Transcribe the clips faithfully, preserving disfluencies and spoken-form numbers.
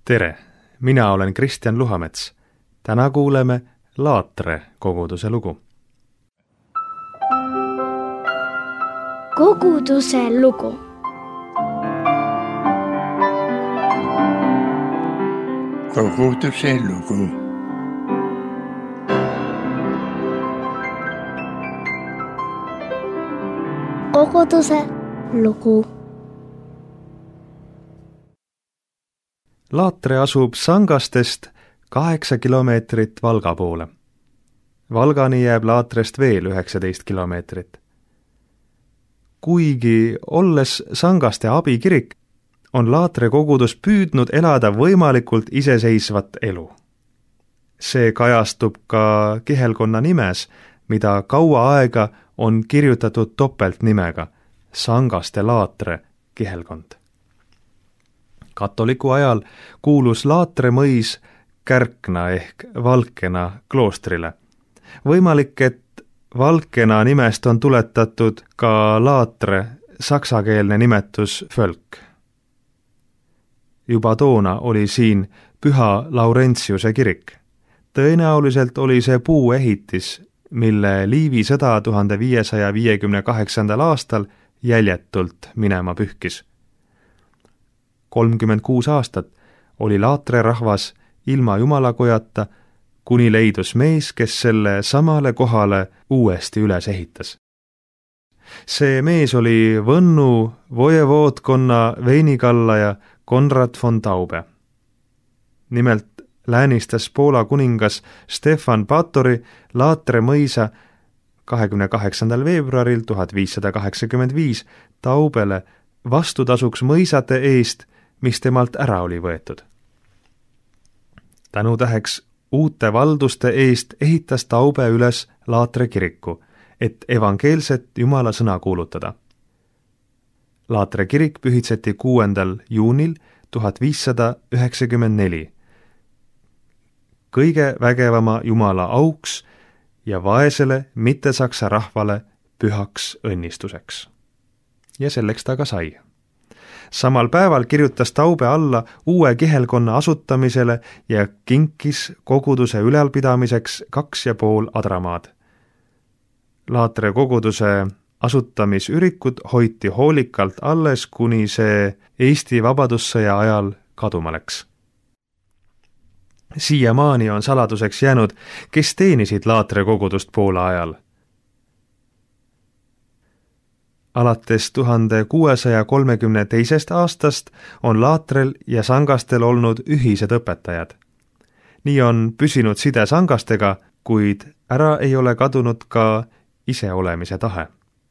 Tere, mina olen Kristjan Luhamets. Täna kuuleme Laatre koguduse lugu. Koguduse lugu. Koguduse lugu. Koguduse lugu. Laatre asub Sangastest kaheksa kilomeetrit Valga poole. Valgani jääb Laatrest veel üheksateist kilomeetrit. Kuigi olles Sangaste abikirik, on Laatre kogudus püüdnud elada võimalikult iseseisvat elu. See kajastub ka kihelkonna nimes, mida kaua aega on kirjutatud topeltnimega Sangaste Laatre kihelkond. Katoliku ajal kuulus Laatre mõis Kärkna ehk Valkena kloostrile. Võimalik, et Valkena nimest on tuletatud ka Laatre saksakeelne nimetus Völk. Juba toona oli siin Püha Laurentiuse kirik. Tõenäoliselt oli see puuehitis, mille Liivi sõda tuhande viiesaja viiekümne kaheksandal aastal jäljetult minema pühkis. kolmkümmend kuus aastat oli Laatre rahvas ilma jumalakojata, kuni leidus mees, kes selle samale kohale uuesti üles ehitas. See mees oli Võnnu vojevoodkonna veinikallaja Konrad von Taube. Nimelt läänistas Poola kuningas Stefan Batory Laatre mõisa kahekümne kaheksandal veebruaril tuhat viissada kaheksakümmend viis Taubele vastutasuks mõisate eest, mis temalt ära oli võetud. Tänutäheks uute valduste eest ehitas Taube üles Laatre kiriku, et evangeelset Jumala sõna kuulutada. Laatre kirik pühitseti kuuendal juunil tuhat viissada üheksakümmend neli. Kõige vägevama Jumala auks ja vaesele mittesaksa rahvale pühaks õnnistuseks. Ja selleks ta ka sai. Samal päeval kirjutas Taube alla uue kihelkonna asutamisele ja kinkis koguduse ülalpidamiseks kaks ja pool adramaad. Laatre koguduse asutamisürikud hoiti hoolikalt alles, kuni see Eesti Vabadussõja ajal kaduma läks. Siiamaani on saladuseks jäänud, kes teenisid Laatre kogudust Poola ajal. Alates tuhande kuuesaja kolmekümne teisest aastast on Laatrel ja Sangastel olnud ühised õpetajad. Nii on püsinud side Sangastega, kuid ära ei ole kadunud ka iseolemise tahe.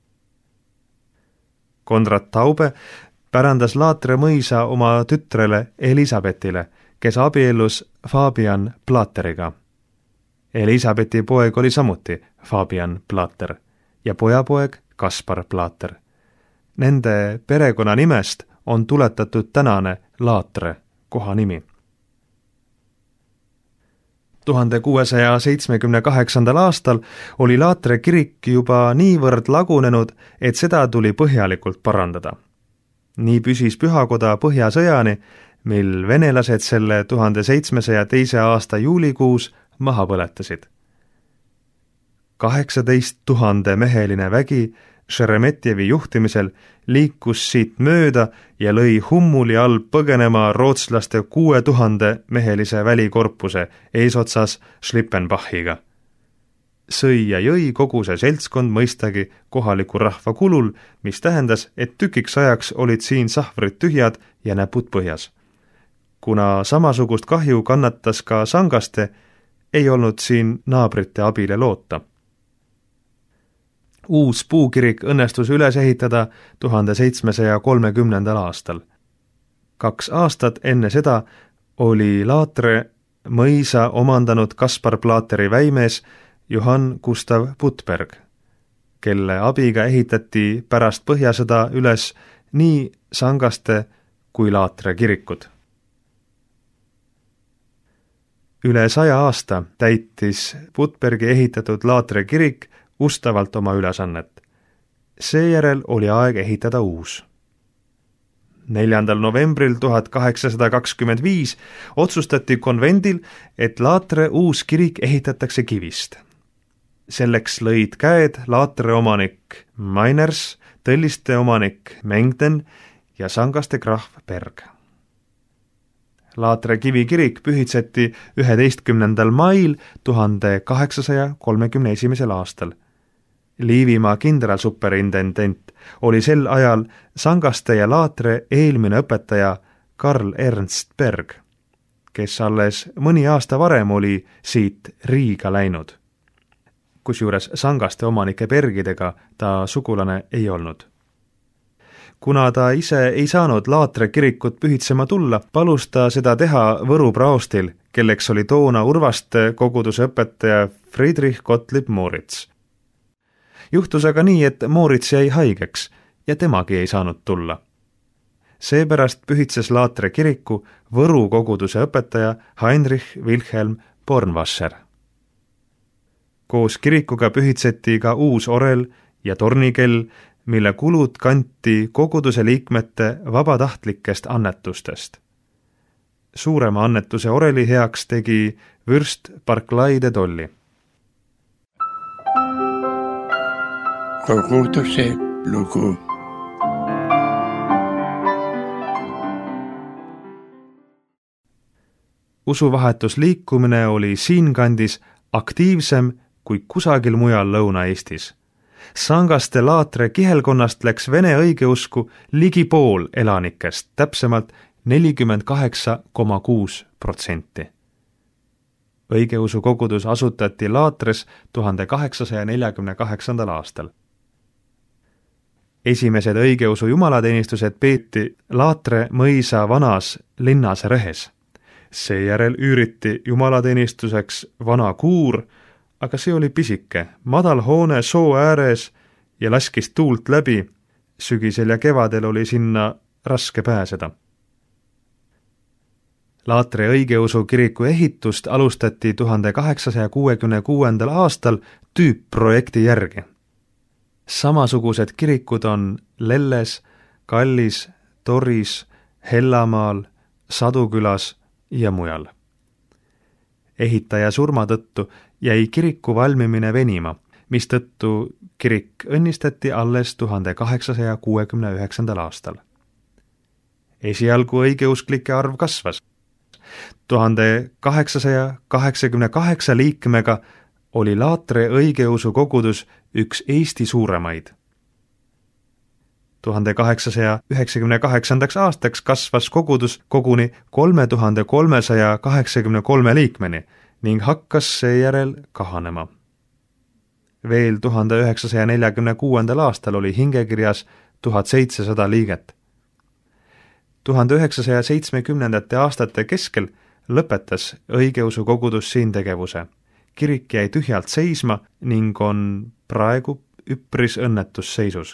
Konrad Taube pärandas Laatre mõisa oma tütrele Elisabethile, kes abiellus Fabian Platteriga. Elisabethi poeg oli samuti Fabian Platter ja pojapoeg Kaspar Platter. Nende perekonna nimest on tuletatud tänane Laatre kohanimi. tuhande kuuesaja seitsmekümne kaheksandal aastal oli Laatre kirik juba niivõrd lagunenud, et seda tuli põhjalikult parandada. Nii püsis pühakoda põhjasõjani, mil venelased selle tuhande seitsmesaja teise aasta juulikuus maha põletasid. kaheksateist tuhande meheline vägi Šeremetjevi juhtimisel liikus siit mööda ja lõi Hummuli all põgenema rootslaste kuue tuhande mehelise välikorpuse eesotsas Schlippenbachiga. Sõi ja jõi kogu see seltskond mõistagi kohaliku rahva kulul, mis tähendas, et tükiks ajaks olid siin sahvrid tühjad ja näpud põhjas. Kuna samasugust kahju kannatas ka Sangaste, ei olnud siin naabrite abile loota. Uus puukirik õnnestus üles ehitada tuhande seitsmesaja kolmekümnendal aastal. Kaks aastat enne seda oli Laatre mõisa omandanud Kaspar Platteri väimees Johann Gustav Puttberg, kelle abiga ehitati pärast põhjasõda üles nii Sangaste kui Laatre kirikud. Üle saja aasta täitis Puttbergi ehitatud Laatre kirik ustavalt oma ülesannet. Seejärel oli aeg ehitada uus. neljandal novembril tuhat kaheksasada kakskümmend viis otsustati konvendil, et Laatre uus kirik ehitatakse kivist. Selleks lõid käed Laatre omanik Mainers, Tõlliste omanik Mengden ja Sangaste krahv Berg. Laatre kivikirik pühitseti üheteistkümnendal mail tuhande kaheksasaja kolmekümne esimesel aastal. Liivimaa kindralsuperintendent oli sel ajal Sangaste ja Laatre eelmine õpetaja Karl Ernst Berg, kes alles mõni aasta varem oli siit Riiga läinud. Kusjuures Sangaste omanike Bergidega ta sugulane ei olnud. Kuna ta ise ei saanud Laatre kirikut pühitsema tulla, palus ta seda teha Võru praostil, kelleks oli toona Urvaste koguduse õpetaja Friedrich Gottlieb Moritz. Juhtus aga nii, et Moritz jäi haigeks ja temagi ei saanud tulla. Seepärast pühitses Laatre kiriku Võru koguduse õpetaja Heinrich Wilhelm Bornwasser. Koos kirikuga pühitseti ka uus orel ja tornikell, mille kulud kanti koguduse liikmete vabatahtlikest annetustest. Suurema annetuse oreli heaks tegi vürst Barclay de Tolly. Koguduse lugu. Usuvahetusliikumine oli siinkandis aktiivsem kui kusagil mujal Lõuna-Eestis. Sangaste Laatre kihelkonnast läks vene õigeusku ligi pool elanikest, täpsemalt nelikümmend kaheksa koma kuus protsenti. Õigeusu kogudus asutati Laatres tuhande kaheksasaja neljakümne kaheksandal aastal. Esimesed õigeusu jumalateenistused peeti Laatre mõisa vanas linnas Rehes. Seejärel üüriti jumalateenistuseks vana kuur, aga see oli pisike, madal hoone soo ääres ja laskis tuult läbi. Sügisel ja kevadel oli sinna raske pääseda. Laatre õigeusu kiriku ehitust alustati tuhande kaheksasaja kuuekümne kuuendal aastal tüüpprojekti järgi. Samasugused kirikud on Lelles, Kallis, Toris, Hellamaal, Sadukülas ja mujal. Ehitaja surma tõttu jäi kiriku valmimine venima, mistõttu kirik õnnistati alles tuhande kaheksasaja kuuekümne üheksandal aastal. Esialgu õigeusklike arv kasvas. tuhande kaheksasaja kaheksakümne kaheksa liikmega oli Laatre õigeusu kogudus üks Eesti suuremaid. tuhande kaheksasaja üheksakümne kaheksandaks aastaks kasvas kogudus koguni kolme tuhande kolmesaja kaheksakümne kolme liikmeni ning hakkas seejärel kahanema. Veel tuhande üheksasaja neljakümne kuuendal aastal oli hingekirjas tuhat seitsesada liiget. tuhande üheksasaja seitsmekümnendate aastate keskel lõpetas õigeusu kogudus siin tegevuse. Kirik jäi tühjalt seisma ning on praegu üpris õnnetusseisus.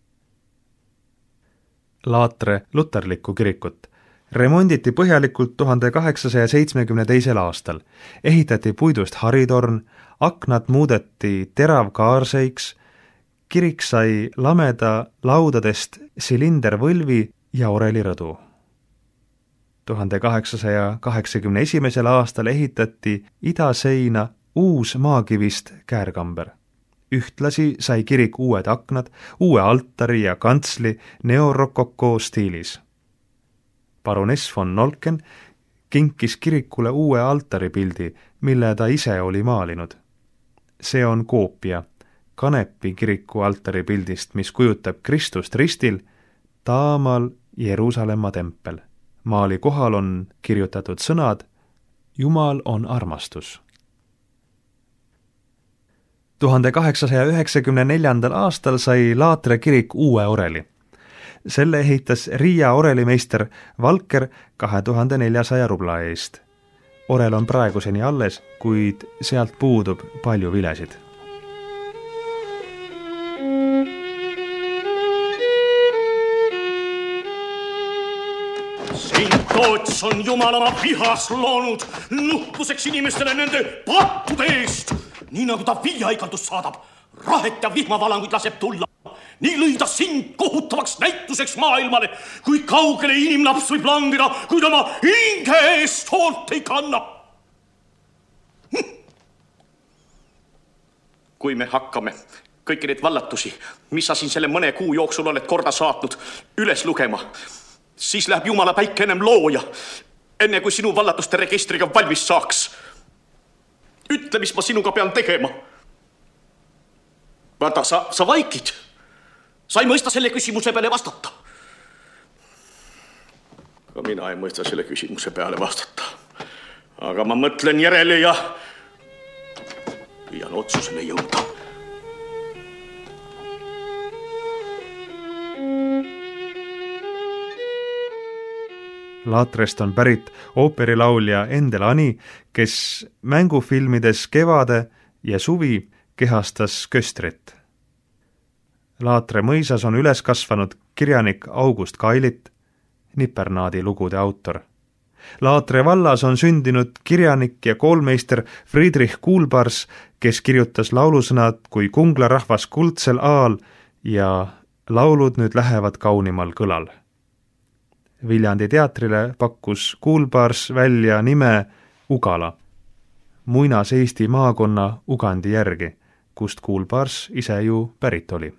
Laatre luterlikku kirikut remonditi põhjalikult tuhande kaheksasaja seitsmekümne teisel aastal. Ehitati puidust haritorn, aknad muudeti teravkaarseiks, kirik sai lameda laudadest silindervõlvi ja orelirõdu. tuhande kaheksasaja kaheksakümne esimesel aastal ehitati idaseina uus maakivist käärkamber. Ühtlasi sai kirik uued aknad, uue altari ja kantsli neorokoko stiilis. Baroness von Nolken kinkis kirikule uue altaripildi, mille ta ise oli maalinud. See on koopia Kanepi kiriku altaripildist, mis kujutab Kristust ristil taamal Jeruusalemma tempel. Maali kohal on kirjutatud sõnad Jumal on armastus. tuhande kaheksasaja üheksakümne neljandal aastal sai Laatre kirik uue oreli. Selle ehitas Riia orelimeister Valker kahe tuhande neljasaja rubla eest. Orel on praeguseni alles, kuid sealt puudub palju vilesid. Toots on Jumal oma vihas loonud nuhkuseks inimestele nende pattude eest. Nii nagu ta viljaikaldust saadab, rahet ja vihmavalanguid laseb tulla. nii lõi ta sind kohutavaks näituseks maailmale, kui kaugele inimlaps võib langeda, kui ta oma hinge eest hoolt ei kanna. Kui me hakkame kõiki neid vallatusi, mis sa siin selle mõne kuu jooksul oled korda saatnud, üles lugema, siis läheb Jumala päike ennem looja, enne kui sinu vallatuste registriga valmis saaks. Ütle, mis ma sinuga pean tegema. Vaata, sa, sa vaikid. Sa ei mõista selle küsimuse peale vastata. Ka mina ei mõista selle küsimuse peale vastata. Aga ma mõtlen järele ja püüan otsusele jõuda. Laatrest on pärit ooperilaulja Endel Ani, kes mängufilmides Kevade ja Suvi kehastas Köstrit. Laatre mõisas on üles kasvanud kirjanik August Kailit, Nipernaadi lugude autor. Laatre vallas on sündinud kirjanik ja koolmeister Friedrich Kuulbars, kes kirjutas laulusõnad kui Kungla rahvas kuldsel aal ja laulud nüüd lähevad kaunimal kõlal. Viljandi teatrile pakkus Kuulbars välja nime Ugala, muinas Eesti maakonna Ugandi järgi, kust Kuulbars ise ju pärit oli.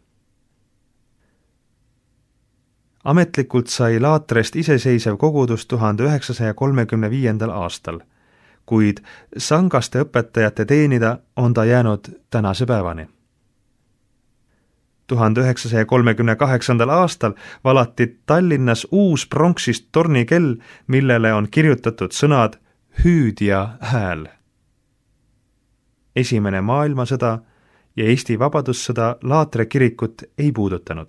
Ametlikult sai Laatrest iseseisev kogudus tuhande üheksasaja kolmekümne viiendal aastal, kuid sangaste õpetajate teenida on ta jäänud tänase päevani. tuhande üheksasaja kolmekümne kaheksandal aastal valati Tallinnas uus pronksist tornikell, millele on kirjutatud sõnad hüüd ja hääl. Esimene maailmasõda ja Eesti vabadussõda Laatre kirikut ei puudutanud.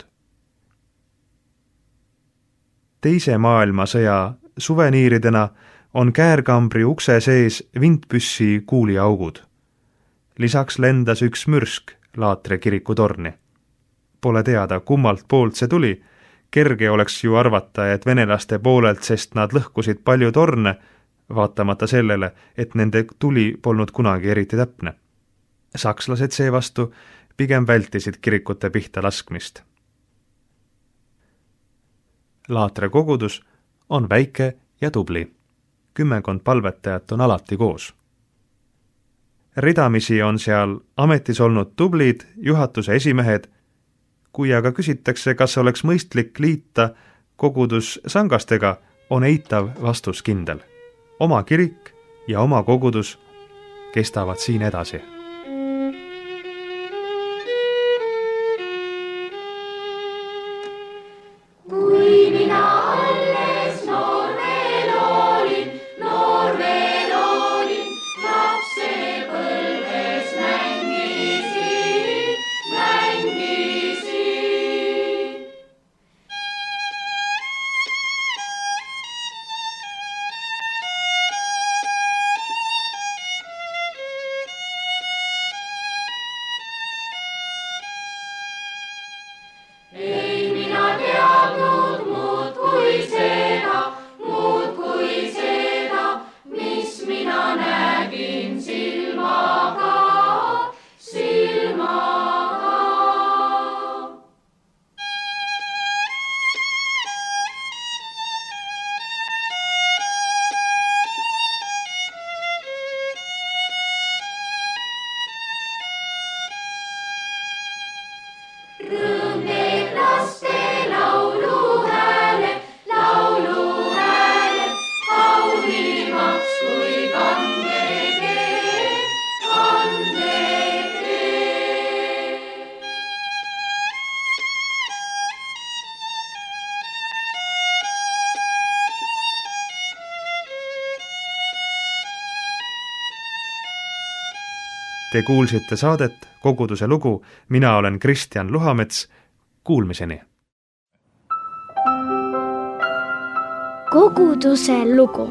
Teise maailmasõja suveniiridena on käärkambri ukse sees vintpüssi kuuliaugud. Lisaks lendas üks mürsk Laatre kiriku torni. Pole teada, kummalt poolt see tuli. Kerge oleks ju arvata, et venelaste poolelt, sest nad lõhkusid palju torne, vaatamata sellele, et nende tuli polnud kunagi eriti täpne. Sakslased seevastu pigem vältisid kirikute pihta laskmist. Laatre kogudus on väike ja tubli. Kümmekond palvetajat on alati koos. Ridamisi on seal ametis olnud tublid juhatuse esimehed. Kui aga küsitakse, kas oleks mõistlik liita kogudus sangastega, on eitav vastus kindel. Oma kirik ja oma kogudus kestavad siin edasi. Te kuulsite saadet Koguduse lugu, mina olen Kristjan Luhamets, kuulmiseni. Koguduse lugu.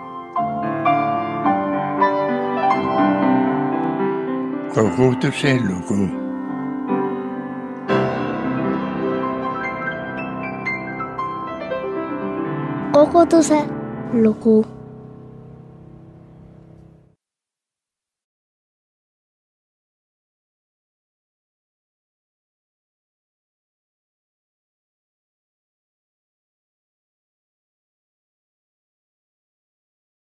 Koguduse lugu. Koguduse lugu.